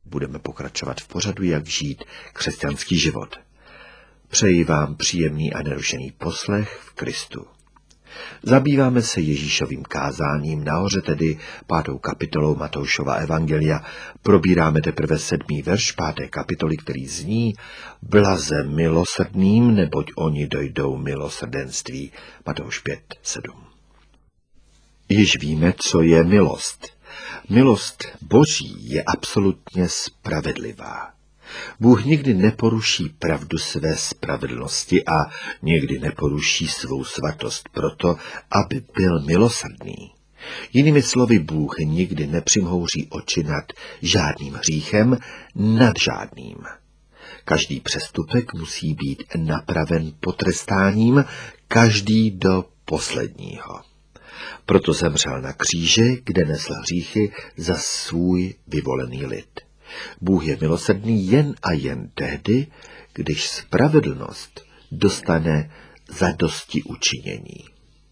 budeme pokračovat v pořadu Jak žít křesťanský život. Přeji vám příjemný a nerušený poslech v Kristu. Zabýváme se Ježíšovým kázáním nahoře, tedy 5. kapitolou Matoušova evangelia. Probíráme teprve 7. verš 5. kapitoly, který zní: Blaze milosrdným, neboť oni dojdou milosrdenství. Matouš 5:7. Již víme, co je milost. Milost Boží je absolutně spravedlivá. Bůh nikdy neporuší pravdu své spravedlnosti a nikdy neporuší svou svatost proto, aby byl milosrdný. Jinými slovy, Bůh nikdy nepřimhouří oči nad žádným hříchem, nad žádným. Každý přestupek musí být napraven potrestáním, každý do posledního. Proto zemřel na kříži, kde nesl hříchy za svůj vyvolený lid. Bůh je milosrdný jen a jen tehdy, když spravedlnost dostane zadosti učinění.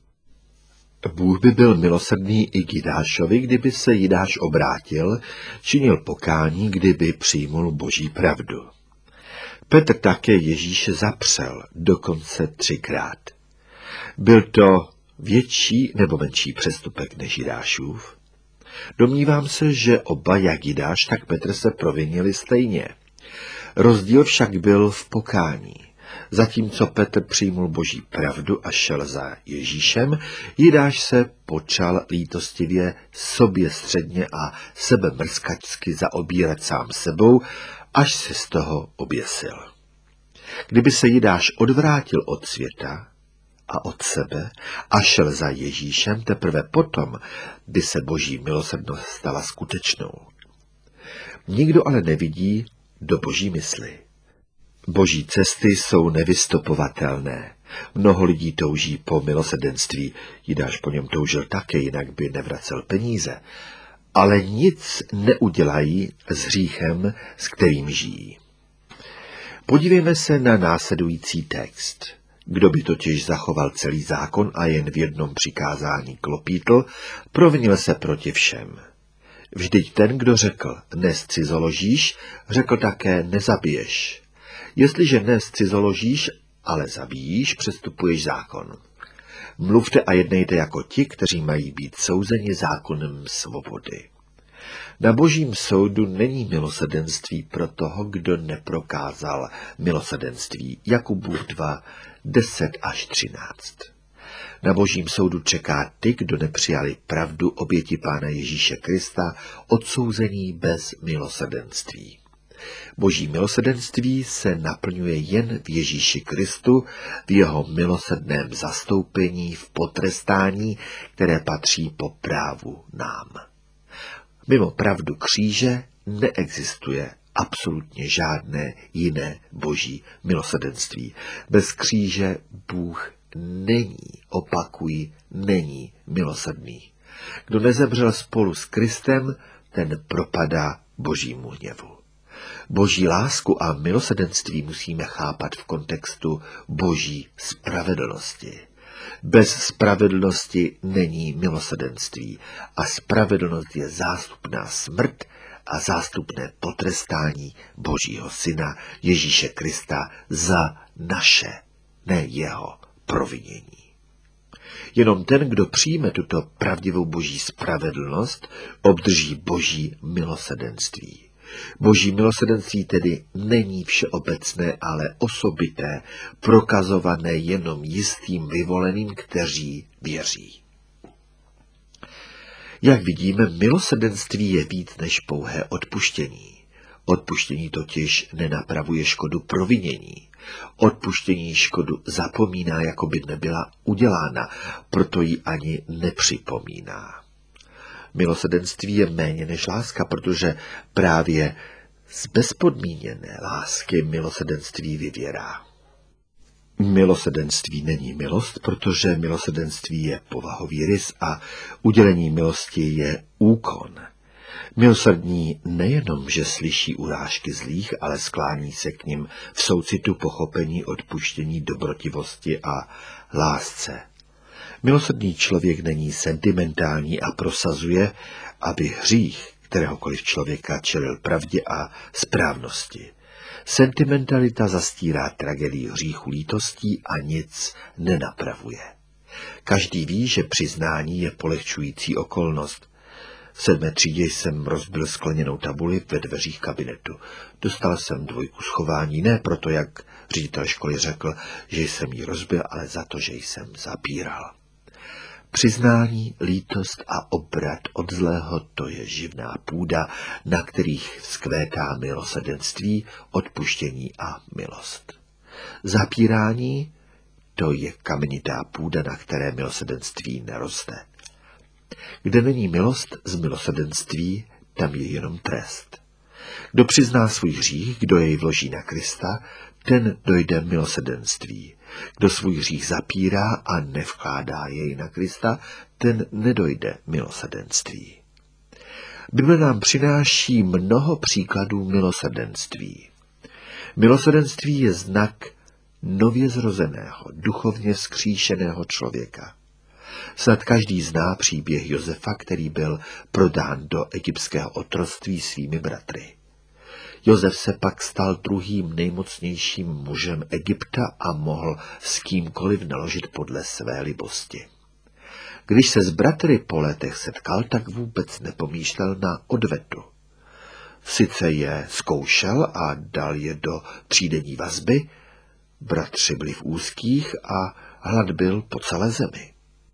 Bůh by byl milosrdný i k Jidášovi, kdyby se Jidáš obrátil, činil pokání, kdyby přijmul Boží pravdu. Petr také Ježíše zapřel, dokonce 3krát. Byl to větší nebo menší přestupek než Jidášův? Domnívám se, že oba, jak Jidáš, tak Petr, se provinili stejně. Rozdíl však byl v pokání. Zatímco Petr přijmul Boží pravdu a šel za Ježíšem, Jidáš se počal lítostivě sobě středně a sebemrskačsky zaobírat sám sebou, až se z toho oběsil. Kdyby se Jidáš odvrátil od světa a od sebe a šel za Ježíšem, teprve potom by se Boží milosrdnost stala skutečnou. Nikdo ale nevidí do Boží mysli. Boží cesty jsou nevystopovatelné. Mnoho lidí touží po milosrdenství, Jidáš po něm toužil také, jinak by nevracel peníze, ale nic neudělají s hříchem, s kterým žijí. Podívejme se na následující text. Kdo by totiž zachoval celý zákon a jen v jednom přikázání klopítl, provinil se proti všem. Vždyť ten, kdo řekl nescizoložíš, řekl také nezabiješ. Jestliže nescizoložíš, ale zabíjíš, přestupuješ zákon. Mluvte a jednejte jako ti, kteří mají být souzeni zákonem svobody. Na Božím soudu není milosrdenství pro toho, kdo neprokázal milosrdenství. Jakubův 2, 10 až 13. Na Božím soudu čeká ty, kdo nepřijali pravdu oběti Pána Ježíše Krista, odsouzení bez milosrdenství. Boží milosrdenství se naplňuje jen v Ježíši Kristu, v jeho milosrdném zastoupení, v potrestání, které patří po právu nám. Mimo pravdu kříže neexistuje absolutně žádné jiné Boží milosrdenství. Bez kříže Bůh není, opakuji, není milosrdný. Kdo nezemřel spolu s Kristem, ten propadá Božímu hněvu. Boží lásku a milosrdenství musíme chápat v kontextu Boží spravedlnosti. Bez spravedlnosti není milosrdenství a spravedlnost je zástupná smrt a zástupné potrestání Božího Syna Ježíše Krista za naše, ne jeho, provinění. Jenom ten, kdo přijme tuto pravdivou Boží spravedlnost, obdrží Boží milosrdenství. Boží milosrdenství tedy není všeobecné, ale osobité, prokazované jenom jistým vyvoleným, kteří věří. Jak vidíme, milosrdenství je víc než pouhé odpuštění. Odpuštění totiž nenapravuje škodu provinění. Odpuštění škodu zapomíná, jako by nebyla udělána, proto ji ani nepřipomíná. Milosrdenství je méně než láska, protože právě z bezpodmíněné lásky milosrdenství vyvěrá. Milosrdenství není milost, protože milosrdenství je povahový rys a udělení milosti je úkon. Milosrdní nejenom, že slyší urážky zlých, ale sklání se k nim v soucitu, pochopení, odpuštění, dobrotivosti a lásce. Milosrdný člověk není sentimentální a prosazuje, aby hřích, kteréhokoliv člověka čelil pravdě a správnosti. Sentimentalita zastírá tragédii hříchu lítostí a nic nenapravuje. Každý ví, že přiznání je polehčující okolnost. V 7. třídě jsem rozbil skleněnou tabuli ve dveřích kabinetu. Dostal jsem 2 schování, ne proto, jak ředitel školy řekl, že jsem ji rozbil, ale za to, že jsem zapíral. Přiznání, lítost a obrat od zlého, to je živná půda, na kterých vzkvétá milosrdenství, odpuštění a milost. Zapírání, to je kamenitá půda, na které milosrdenství neroste. Kde není milost z milosrdenství, tam je jenom trest. Kdo přizná svůj hřích, kdo jej vloží na Krista, ten dojde milosrdenství. Kdo svůj hřích zapírá a nevkládá jej na Krista, ten nedojde milosrdenství. Bible nám přináší mnoho příkladů milosrdenství. Milosrdenství je znak nově zrozeného, duchovně vzkříšeného člověka. Snad každý zná příběh Josefa, který byl prodán do egyptského otroctví svými bratry. Josef se pak stal druhým nejmocnějším mužem Egypta a mohl s kýmkoliv naložit podle své libosti. Když se s bratry po letech setkal, tak vůbec nepomýšlel na odvetu. Sice je zkoušel a dal je do 3denní vazby, bratři byli v úzkých a hlad byl po celé zemi.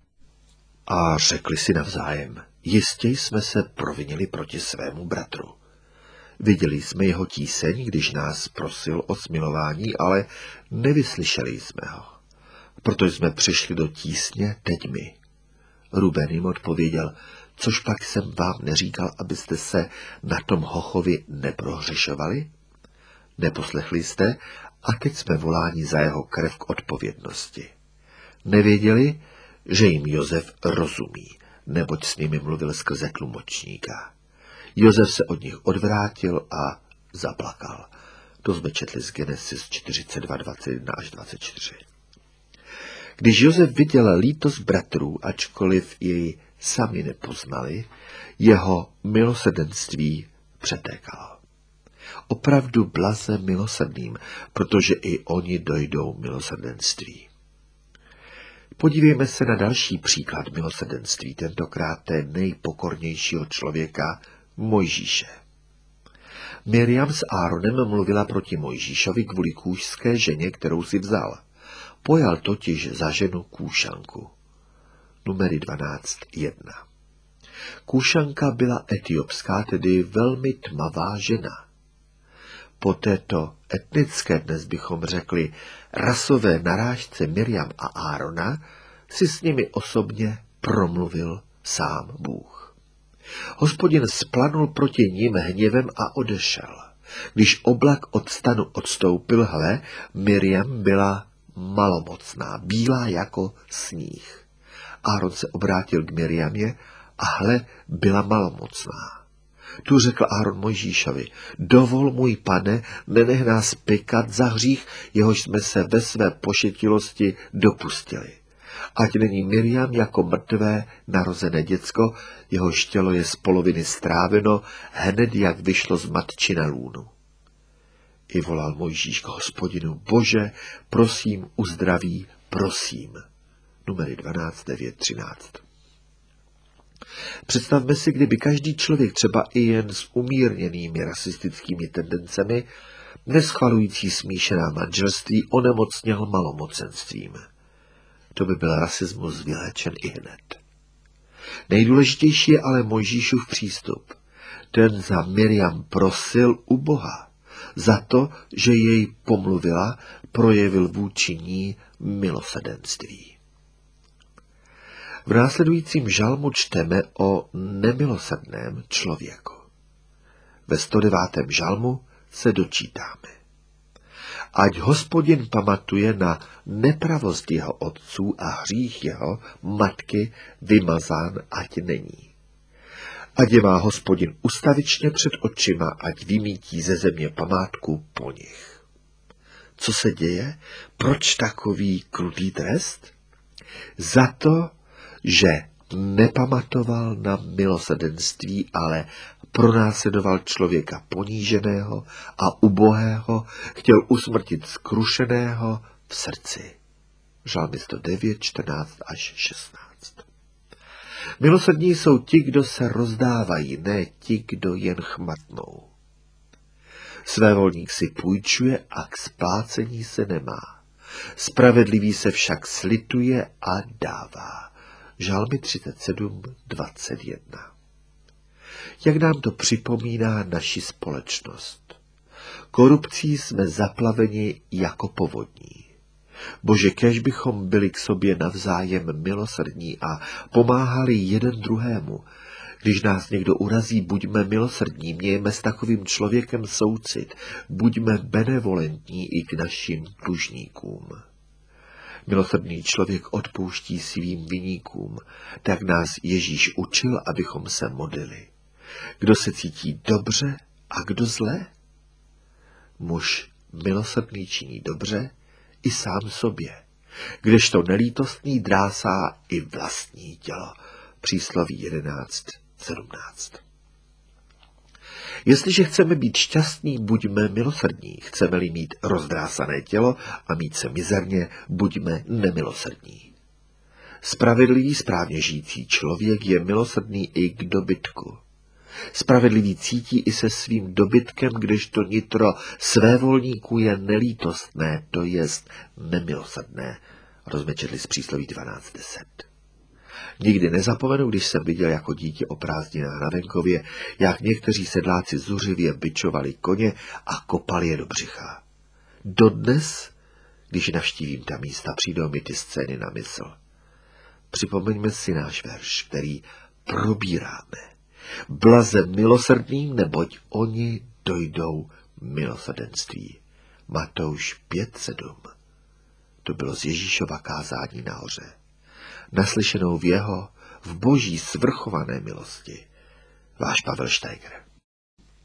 A řekli si navzájem, jistě jsme se provinili proti svému bratru. Viděli jsme jeho tíseň, když nás prosil o smilování, ale nevyslyšeli jsme ho. Proto jsme přišli do tísně teď my. Ruben jim odpověděl, což pak jsem vám neříkal, abyste se na tom hochovi neprohřešovali? Neposlechli jste a teď jsme voláni za jeho krev k odpovědnosti. Nevěděli, že jim Josef rozumí, neboť s nimi mluvil skrze tlumočníka. Josef se od nich odvrátil a zaplakal. To jsme četli z Genesis 42, 21 až 24. Když Josef viděl lítost bratrů, ačkoliv jej sami nepoznali, jeho milosrdenství přetékalo. Opravdu blaze milosrdným, protože i oni dojdou milosrdenství. Podívejme se na další příklad milosrdenství, tentokrát té nejpokornějšího člověka, Mojžíše. Miriam s Áronem mluvila proti Mojžíšovi kvůli kůšské ženě, kterou si vzal. Pojal totiž za ženu Kúšanku. Numery 12.1. Kúšanka byla etiopská, tedy velmi tmavá žena. Po této etnické, dnes bychom řekli, rasové narážce Miriam a Árona si s nimi osobně promluvil sám Bůh. Hospodin splanul proti ním hněvem a odešel. Když oblak od stanu odstoupil, hle, Miriam byla malomocná, bílá jako sníh. Áron se obrátil k Miriamě a hle, byla malomocná. Tu řekl Áron Mojžíšovi, dovol, můj pane, nenech nás pykat za hřích, jehož jsme se ve své pošetilosti dopustili. Ať není Miriam jako mrtvé narozené děcko, jehož tělo je z poloviny stráveno, hned jak vyšlo z matči na lůnu. I volal Mojžíš k Hospodinu, Bože, prosím, uzdraví, prosím. Numery 12, 9, 13. Představme si, kdyby každý člověk, třeba i jen s umírněnými rasistickými tendencemi, neschvalující smíšená manželství, onemocněl malomocenstvím. To by byl rasismus vyléčen i hned. Nejdůležitější je ale Mojžíšův přístup. Ten za Miriam prosil u Boha. Za to, že jej pomluvila, projevil vůči ní milosrdenství. V následujícím žalmu čteme o nemilosrdném člověku. Ve 109. žalmu se dočítáme. Ať Hospodin pamatuje na nepravost jeho otců a hřích jeho matky vymazán, ať není. Ať je má Hospodin ustavičně před očima, ať vymítí ze země památku po nich. Co se děje? Proč takový krutý trest? Za to, že nepamatoval na milosrdenství, ale pronásledoval člověka poníženého a ubohého, chtěl usmrtit skrušeného v srdci. Žalmy 109, 14 až 16. Milosrdní jsou ti, kdo se rozdávají, ne ti, kdo jen chmatnou. Svévolník si půjčuje a k splácení se nemá. Spravedlivý se však slituje a dává. Žalmy 37, 21. Jak nám to připomíná naši společnost. Korupcí jsme zaplaveni jako povodní. Bože, kéž bychom byli k sobě navzájem milosrdní a pomáhali jeden druhému. Když nás někdo urazí, buďme milosrdní, mějme s takovým člověkem soucit, buďme benevolentní i k našim dlužníkům. Milosrdný člověk odpouští svým viníkům, tak nás Ježíš učil, abychom se modlili. Kdo se cítí dobře a kdo zle? Muž milosrdný činí dobře i sám sobě, kdežto nelítostný drásá i vlastní tělo. Přísloví 11, 17. Jestliže chceme být šťastní, buďme milosrdní. Chceme-li mít rozdrásané tělo a mít se mizerně, buďme nemilosrdní. Spravedlivý, správně žijící člověk je milosrdný i k dobytku. Spravedlivý cítí i se svým dobytkem, kdežto nitro svévolníků je nelítostné, to jest nemilosrdné. Rozmečetli z přísloví 12.10. Nikdy nezapomenu, když jsem viděl jako dítě o prázdninách na venkově, jak někteří sedláci zuřivě bičovali koně a kopali je do břicha. Dodnes, když navštívím ta místa, přijdou mi ty scény na mysl. Připomeňme si náš verš, který probíráme. Blaze milosrdným, neboť oni dojdou milosrdenství. Matouš 5.7. To bylo z Ježíšova kázání nahoře. Naslyšenou v jeho, v boží svrchované milosti. Váš Pavel Steiger.